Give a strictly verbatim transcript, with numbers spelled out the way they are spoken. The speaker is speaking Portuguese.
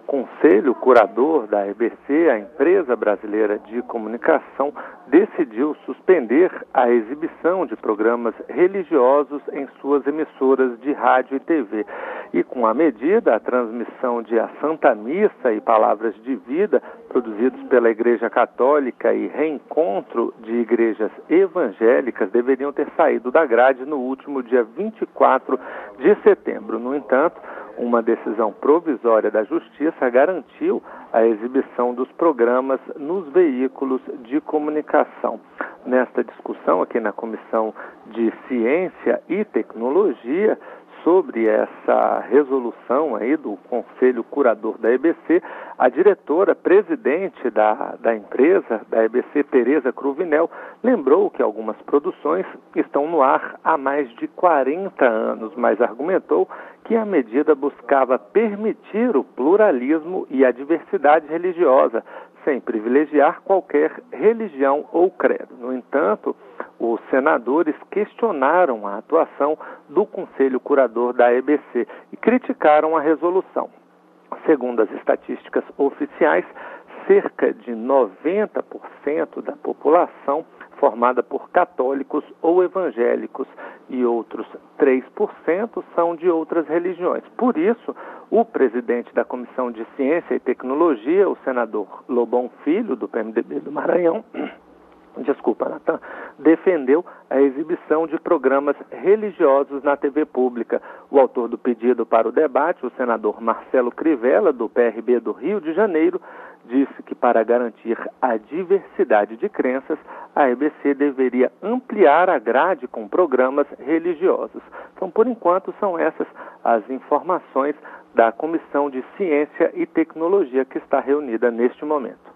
Conselho Curador da E B C, a Empresa Brasileira de Comunicação, decidiu suspender a exibição de programas religiosos em suas emissoras de rádio e T V. E com a medida, a transmissão de A Santa Missa e Palavras de Vida, produzidos pela Igreja Católica, e reencontro de igrejas evangélicas deveriam ter saído da grade no último dia vinte e quatro de setembro. No entanto, uma decisão provisória da Justiça garantiu a exibição dos programas nos veículos de comunicação. Nesta discussão aqui na Comissão de Ciência e Tecnologia, sobre essa resolução aí do Conselho Curador da E B C, a diretora presidente da, da empresa, da E B C, Tereza Cruvinel, lembrou que algumas produções estão no ar há mais de quarenta anos, mas argumentou que a medida buscava permitir o pluralismo e a diversidade religiosa, sem privilegiar qualquer religião ou credo. No entanto, os senadores questionaram a atuação do Conselho Curador da E B C e criticaram a resolução. Segundo as estatísticas oficiais, cerca de noventa por cento da população, formada por católicos ou evangélicos, e outros três por cento são de outras religiões. Por isso, o presidente da Comissão de Ciência e Tecnologia, o senador Lobão Filho, do P M D B do Maranhão, desculpa, Natan, defendeu a exibição de programas religiosos na T V pública. O autor do pedido para o debate, o senador Marcelo Crivella, do P R B do Rio de Janeiro, disse que para garantir a diversidade de crenças, a E B C deveria ampliar a grade com programas religiosos. Então, por enquanto, são essas as informações da Comissão de Ciência e Tecnologia que está reunida neste momento.